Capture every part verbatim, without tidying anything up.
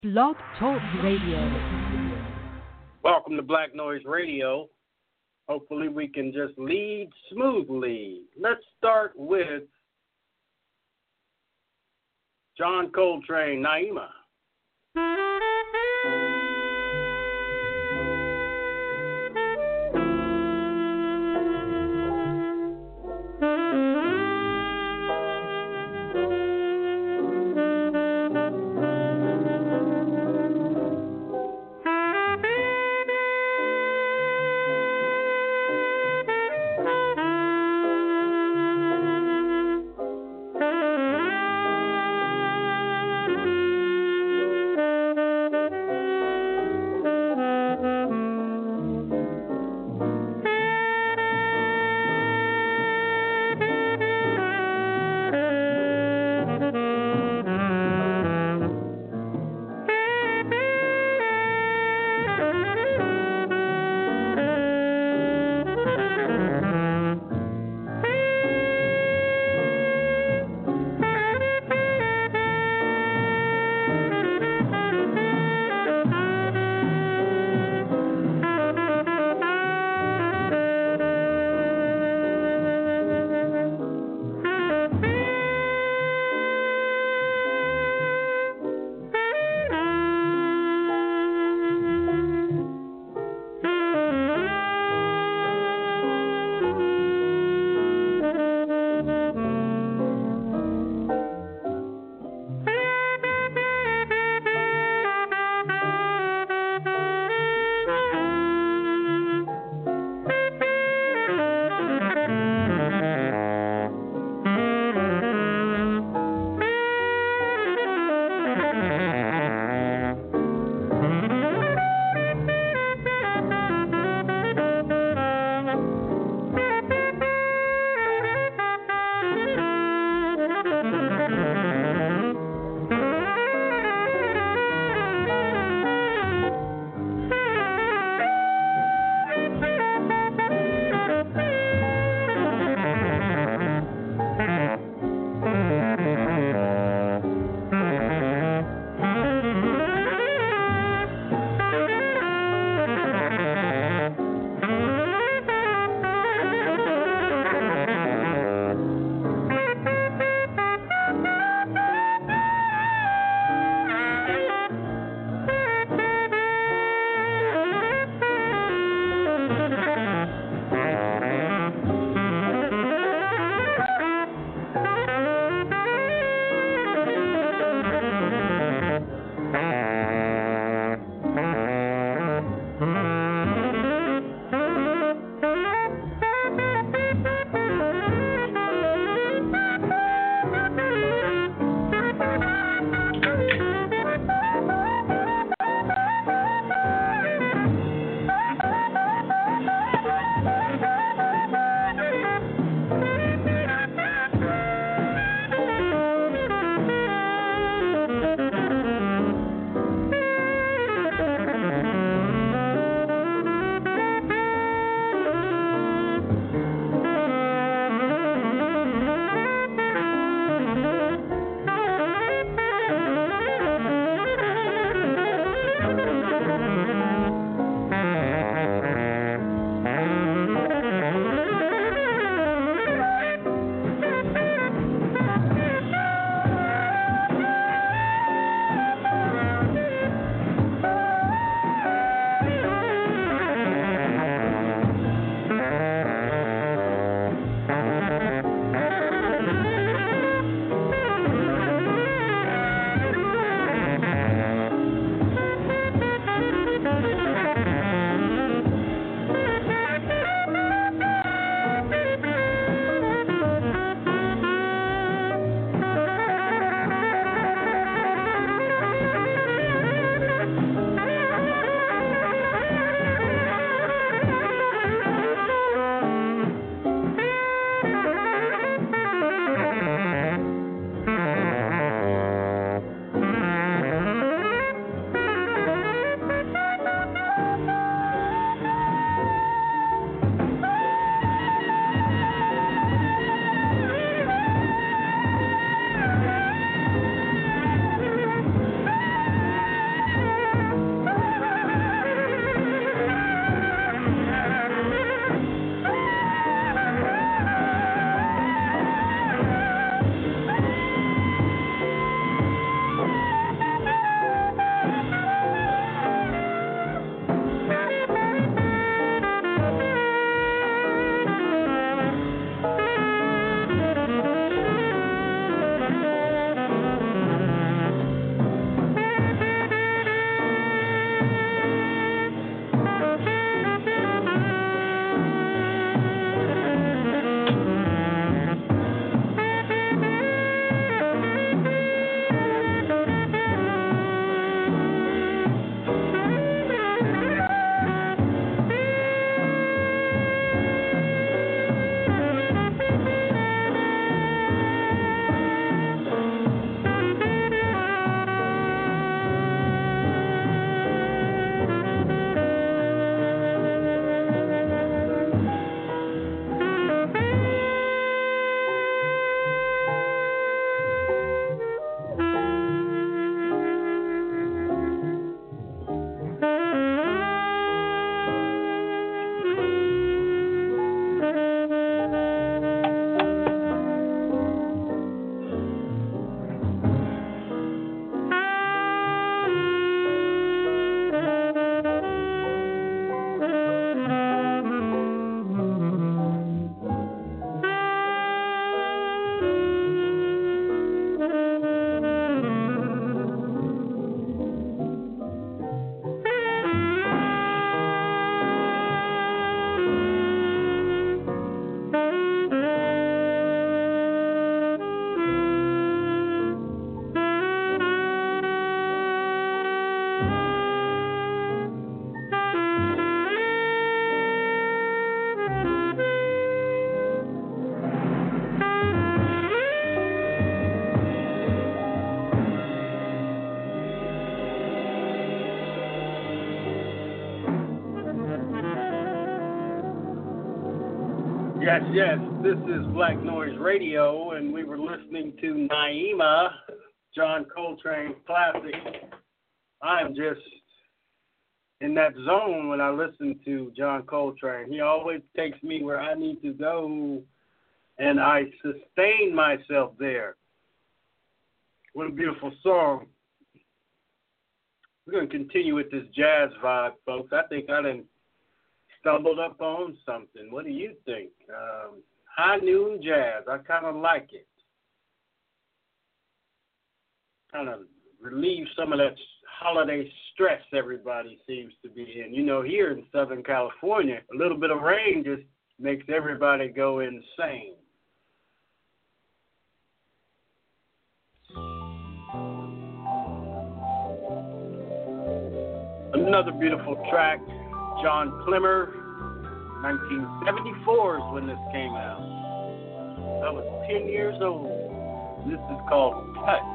Blog Talk Radio. Welcome to Black Noise Radio. Hopefully we can just lead smoothly. Let's start with John Coltrane, Naima. Yes, yes, this is Black Noise Radio, and we were listening to Naima, John Coltrane's classic. I'm just in that zone when I listen to John Coltrane. He always takes me where I need to go, and I sustain myself there. What a beautiful song. We're going to continue with this jazz vibe, folks. I think I done stumbled up on something. What do you think? Um, high noon jazz. I kind of like it. Kind of relieve some of that holiday stress everybody seems to be in. You know, here in Southern California, a little bit of rain just makes everybody go insane. Another beautiful track, John Plimmer, nineteen seventy-four is when this came out. I was ten years old. This is called Touch.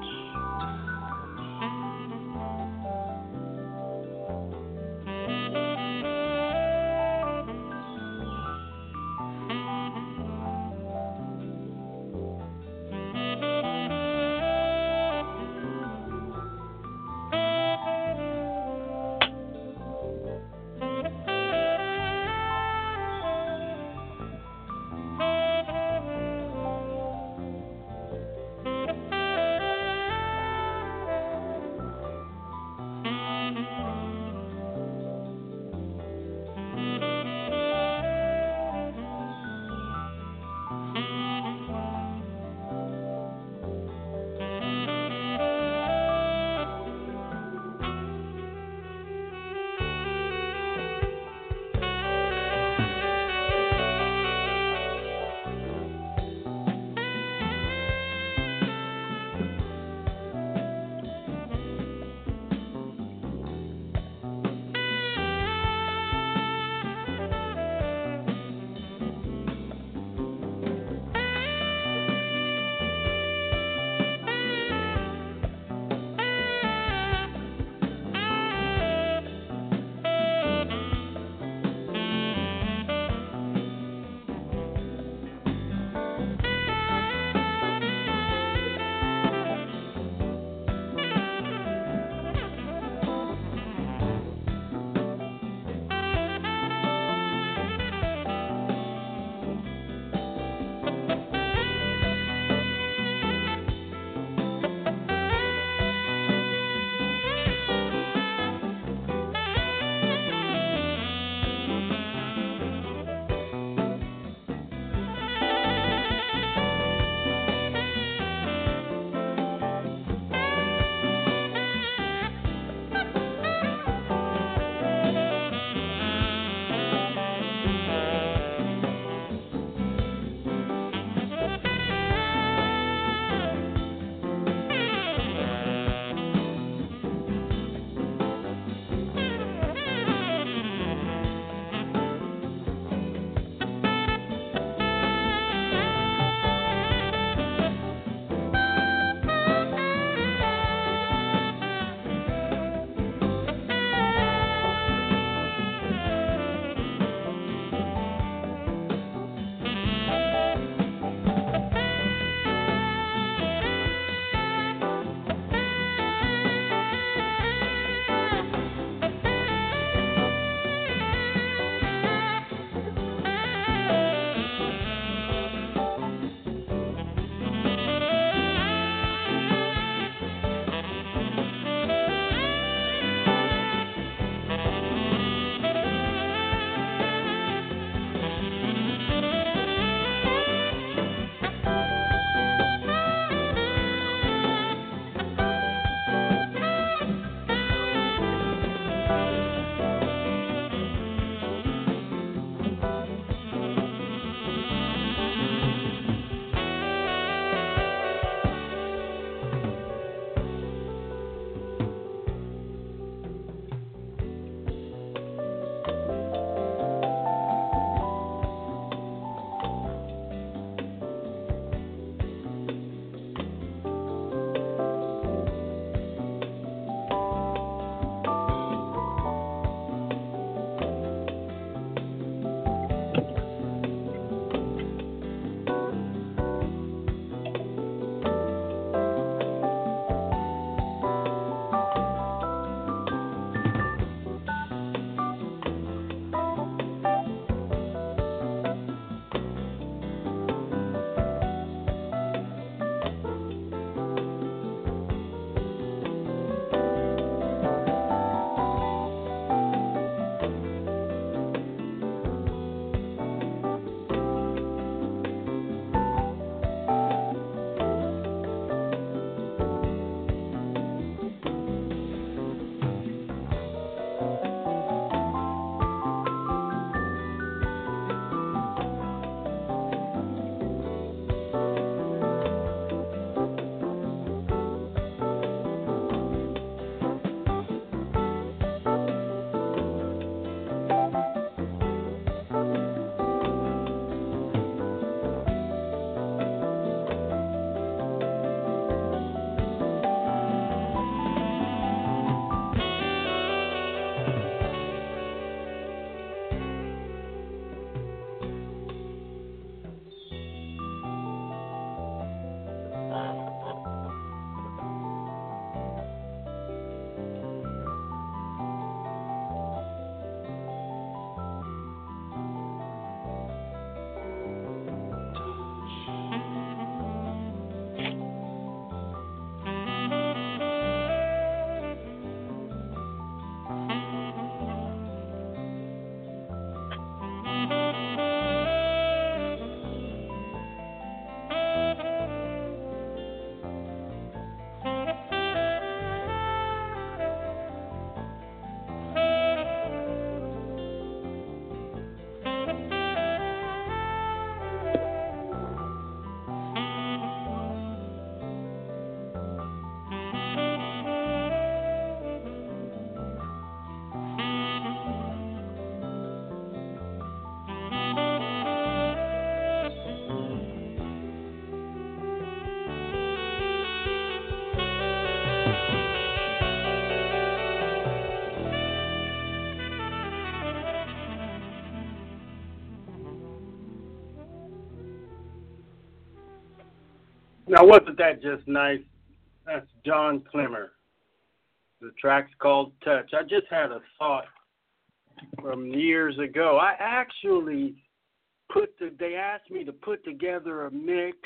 Now, wasn't that just nice? That's John Clemmer. The track's called Touch. I just had a thought from years ago. I actually put the, they asked me to put together a mix.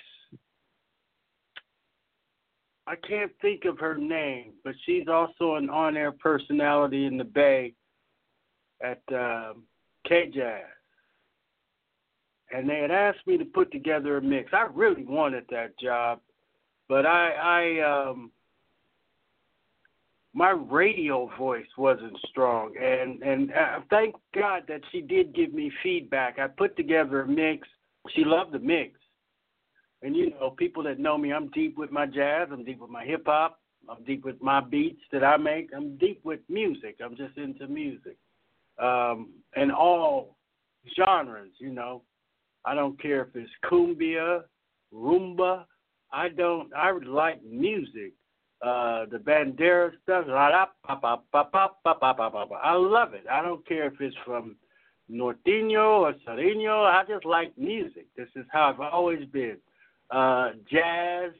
I can't think of her name, but she's also an on-air personality in the Bay at um, K-Jazz. And they had asked me to put together a mix. I really wanted that job, but I, I um, my radio voice wasn't strong. And, and uh, thank God that she did give me feedback. I put together a mix. She loved the mix. And, you know, people that know me, I'm deep with my jazz. I'm deep with my hip-hop. I'm deep with my beats that I make. I'm deep with music. I'm just into music. Um, and all genres, you know. I don't care if it's cumbia, rumba. I don't. I like music. Uh, the bandera stuff. I love it. I don't care if it's from norteño or sereno. I just like music. This is how I've always been. Uh, jazz.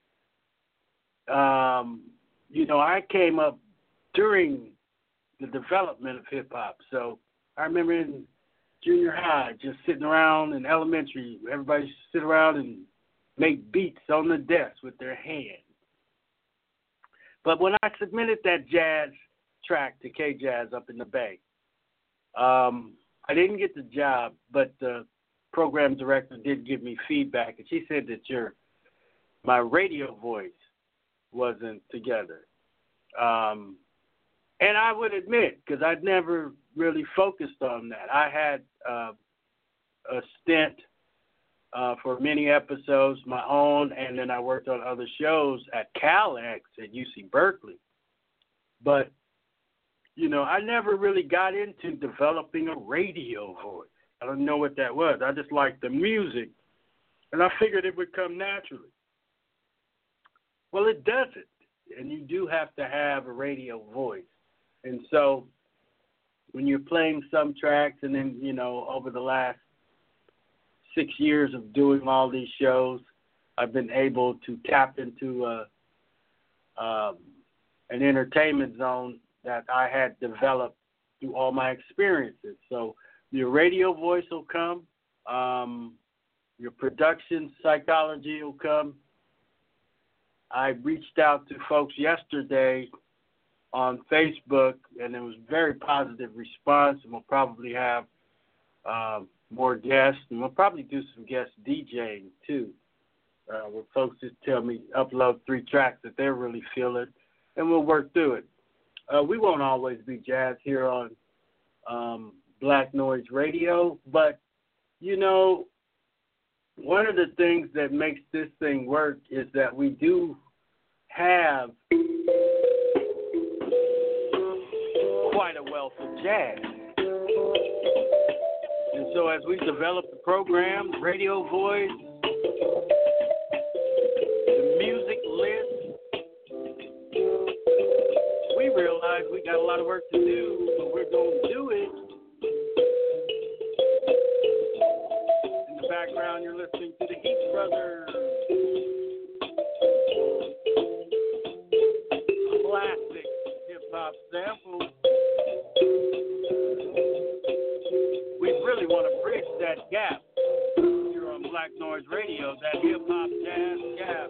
Um, you know, I came up during the development of hip hop. So I remember in junior high, just sitting around in elementary, everybody sit around and make beats on the desk with their hands. But when I submitted that jazz track to K-Jazz up in the Bay, um, I didn't get the job, but the program director did give me feedback, and she said that your my radio voice wasn't together. Um, and I would admit, because I'd never really focused on that. I had uh, a stint uh, for many episodes, my own, and then I worked on other shows at CalX at U C Berkeley. But, you know, I never really got into developing a radio voice. I don't know what that was. I just liked the music, and I figured it would come naturally. Well, it doesn't, and you do have to have a radio voice. And so when you're playing some tracks, and then, you know, over the last six years of doing all these shows, I've been able to tap into a, um, an entertainment zone that I had developed through all my experiences. So your radio voice will come, um, your production psychology will come. I reached out to folks yesterday on Facebook, and it was very positive response, and we'll probably have uh, more guests, and we'll probably do some guest DJing too, uh, where folks just tell me upload three tracks that they're really feeling, and we'll work through it. Uh, we won't always be jazz here on um, Black Noise Radio, but, you know, one of the things that makes this thing work is that we do have quite a wealth of jazz. And so as we develop the program, radio voice, the music list, we realize we got a lot of work to do, but we're going to do it. In the background, you're listening to the Heat Brothers. Classic hip-hop sample. We really want to bridge that gap here on Black Noise Radio, that hip-hop jazz gap.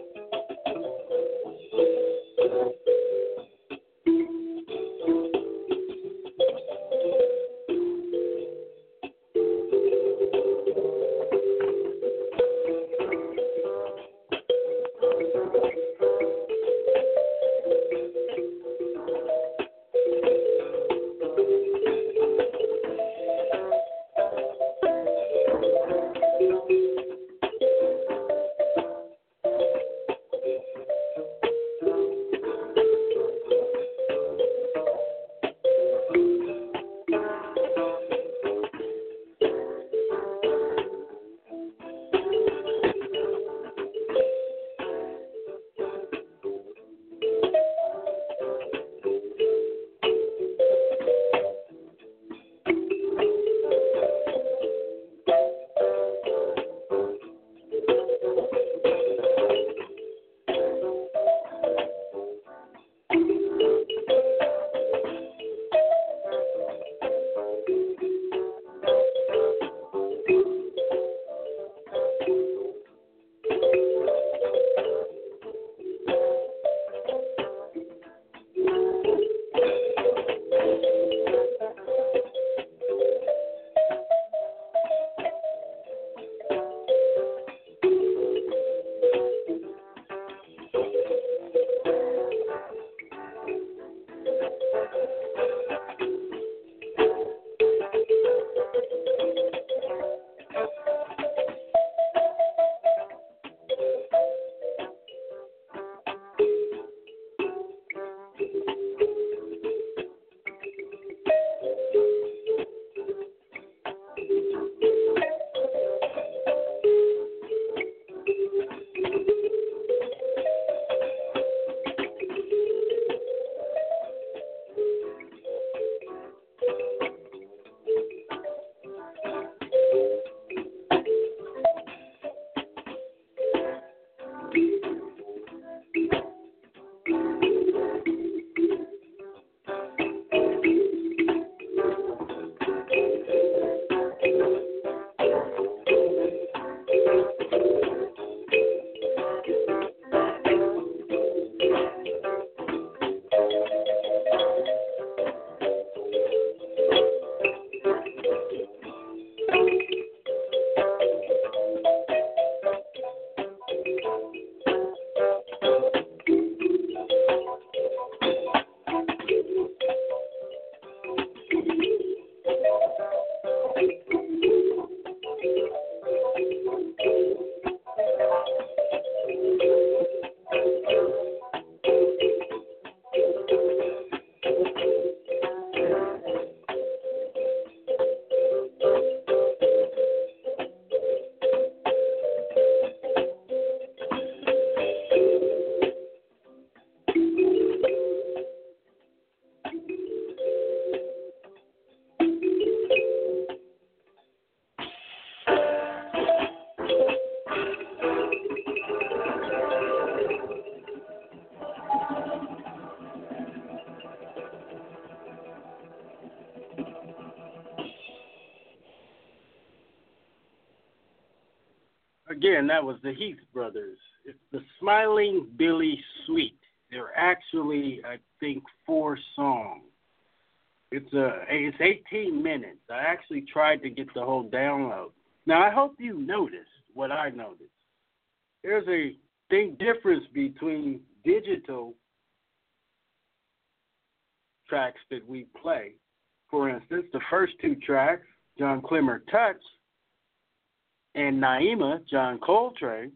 again, that was the Heath Brothers. It's the Smiling Billy Suite. They're actually, I think, four songs. It's a, it's eighteen minutes. I actually tried to get the whole download. Now, I hope you noticed what I noticed. There's a big difference between digital tracks that we play. For instance, the first two tracks, John Clemmer Touch and Naima, John Coltrane,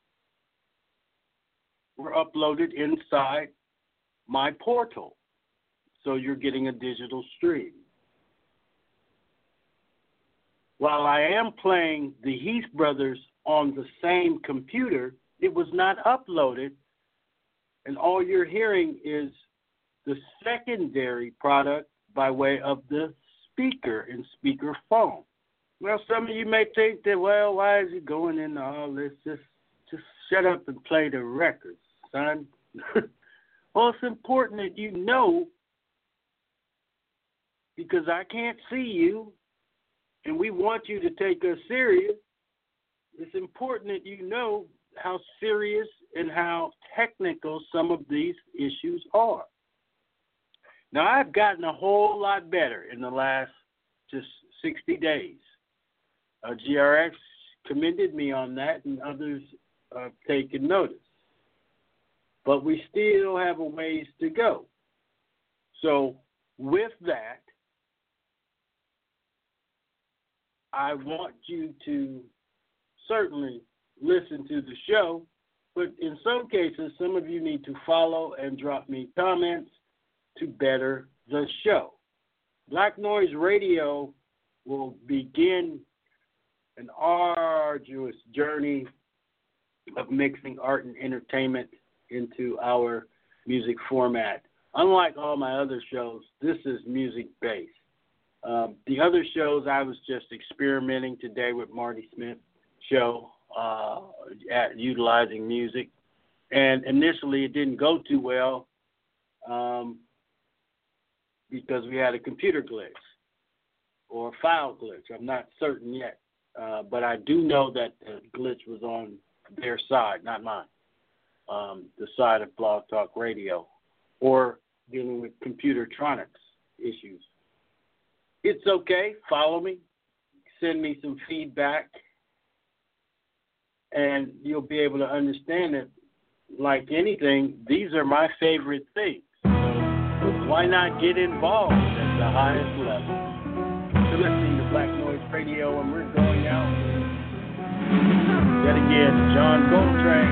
were uploaded inside my portal. So you're getting a digital stream. While I am playing the Heath Brothers on the same computer, it was not uploaded, and all you're hearing is the secondary product by way of the speaker and speaker phone. Well, some of you may think that, well, why is he going into all this? Just, just shut up and play the records, son. Well, it's important that you know, because I can't see you, and we want you to take us serious. It's important that you know how serious and how technical some of these issues are. Now, I've gotten a whole lot better in the last just sixty days. Uh, G R X commended me on that, and others have taken notice. But we still have a ways to go. So, with that, I want you to certainly listen to the show, but in some cases, some of you need to follow and drop me comments to better the show. Black Noise Radio will begin an arduous journey of mixing art and entertainment into our music format. Unlike all my other shows, this is music-based. Um, the other shows, I was just experimenting today with Marty Smith's show uh, at utilizing music. And initially it didn't go too well um, because we had a computer glitch or a file glitch. I'm not certain yet. Uh, but I do know that the glitch was on their side, not mine, um, the side of Blog Talk Radio, or dealing with computertronics issues. It's okay. Follow me. Send me some feedback. And you'll be able to understand that, like anything, these are my favorite things. So why not get involved at the highest level? You're listening to Black Noise Radio, and we're going out yet again. John Coltrane,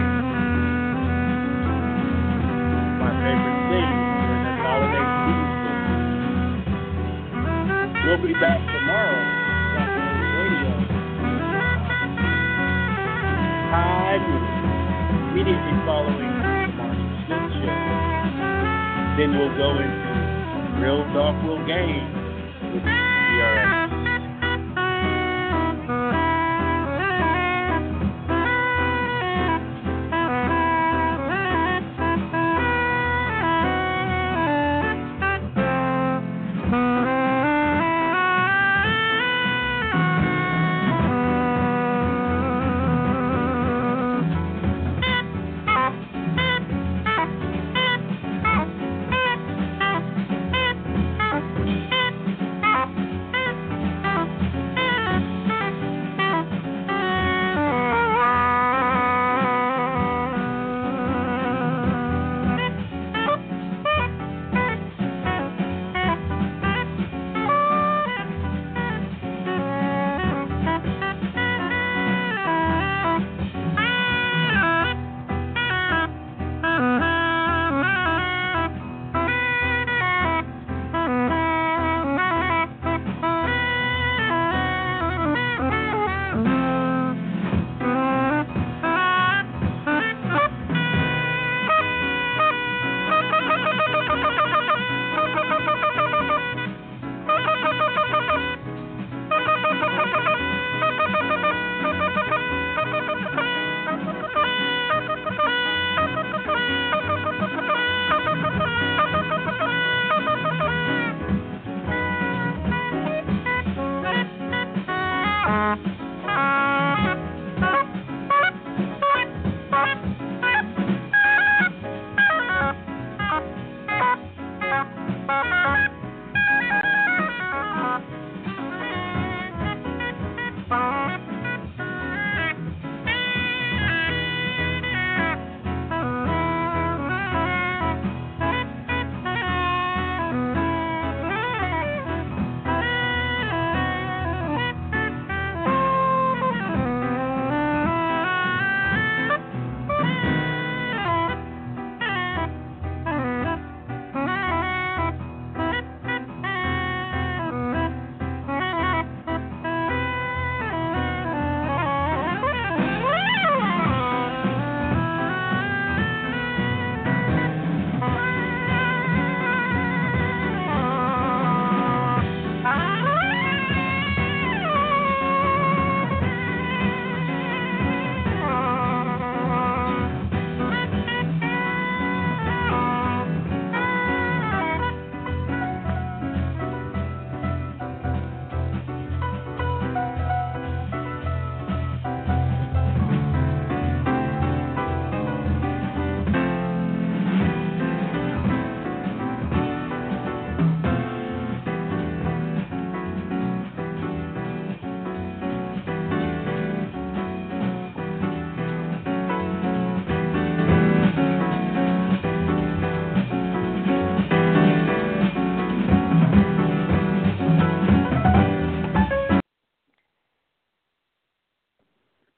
my favorite thing during this holiday season. We'll be back tomorrow. Black Noise Radio. High music. Immediately following the Marshall Smith show. Then we'll go into Real Talk Will Game with D R X.